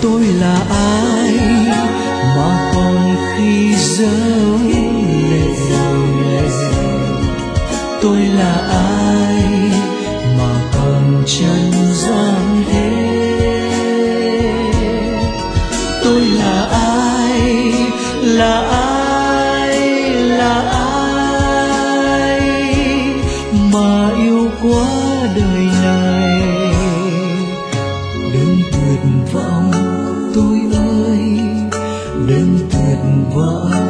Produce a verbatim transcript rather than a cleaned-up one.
tôi là ai mà còn khi dấu lệ? Tôi là ai mà còn trần gian thế? Tôi là ai, là ai, là ai mà yêu quá đời này? Đừng tuyệt vọng tôi ơi, đừng tuyệt vọng.